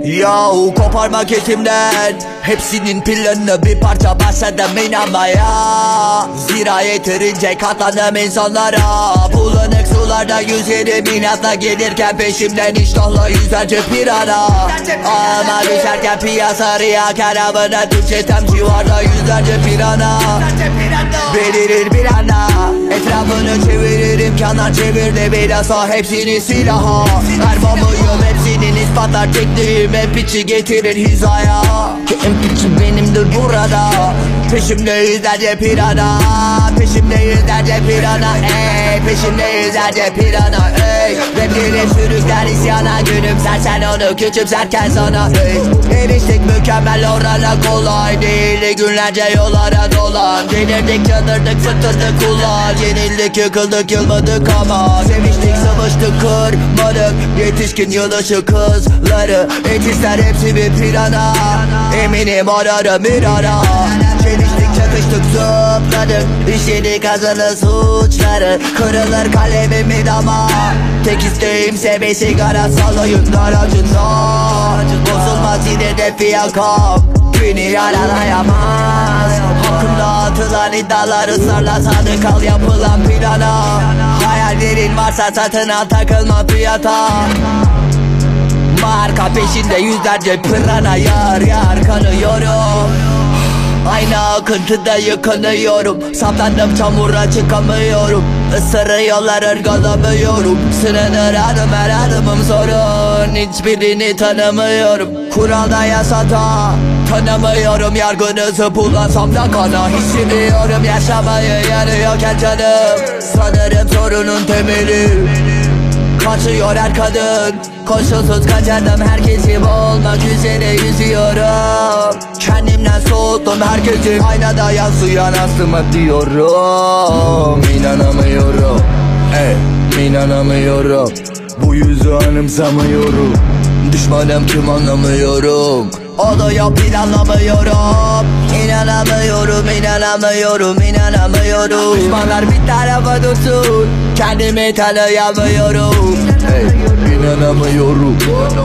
Yo, koparmak etimden hepsinin planını bir parça başladım inanmaya. Zira yeterince katlandım insanlara. Bulanık sularda yüzerim inatla gelirken peşimden iştahla yüzlerce pirana. Ama düşerken piyasa riyaker avına Türkçe temci var da yüzlerce pirana. Belirir bir anda etrafını çevirir, imkanlar çevirdi bilhassa hepsini silaha. Ermamıyım hepsinin ispatlar çektiğim hep içi getirir hizaya. En piçi benimdir burada. Peşimde yüzlerce pirana. Peşimde yüzlerce pirana ey. Peşimde yüzlerce pirana ey. Rapleri sürükler isyana. Gülümser sen onu küçümserken sana ey. Eriştik mükemmel orana kolay değil. Günlerce yollara dolan. Delirdik çadırdık fıtırdık kullan. Yenildik yıkıldık yılmadık ama seviştik sıvıştık kırmadık. Yetişkin yılışı kızları etizler hepsi bir pirana. Eminim ararım bir ara. Çeliştik çatıştık zıpladık. İşledik azılı suçları. Kırılır kalemimi dama. Tek isteğimse bir sigara salayım aracından. Bozulmaz yine de fiyakam. Beni yaralayamaz. Hakkımda atılan iddialar ısrarla sadık kal yapılan plana. Hayallerin varsa satın al takılma fiyata. Marka peşinde yüzlerce pirana yar yar kanıyorum. Aynı akıntıda yıkanıyorum. Saplandım çamura çıkamıyorum. Isırıyorlar ırgalamıyorum. Sınanır adım her adımım sorun. Hiçbirini tanımıyorum. Kuralda yasada tanımıyorum. Yargınızı bulasam da kana. Hissediyorum yaşamayı yanıyorken canım. Sanırım sorunun temeli kaçıyor her kadın. Koşulsuz kaçardım herkesi olmak üzere yüzüyorum. Kendimden soğuttum herkesi. Aynada yansıyan aslıma diyorum. İnanamıyorum inanamıyorum. Bu yüzü anımsamıyorum. Düşmanım kim anlamıyorum. Oluyor planlamıyorum. İnanamıyorum inanamıyorum inanamıyorum. Düşmanlar bir tarafa dursun. Kendimi tanıyamıyorum. İnanamıyorum.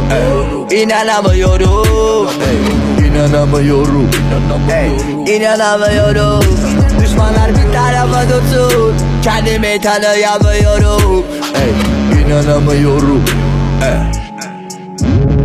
İnanamıyorum. İnanamıyorum. İnanamıyorum. Düşmanlar bir tarafa dursun. Kendimi tanıyamıyorum. İnanamıyorum.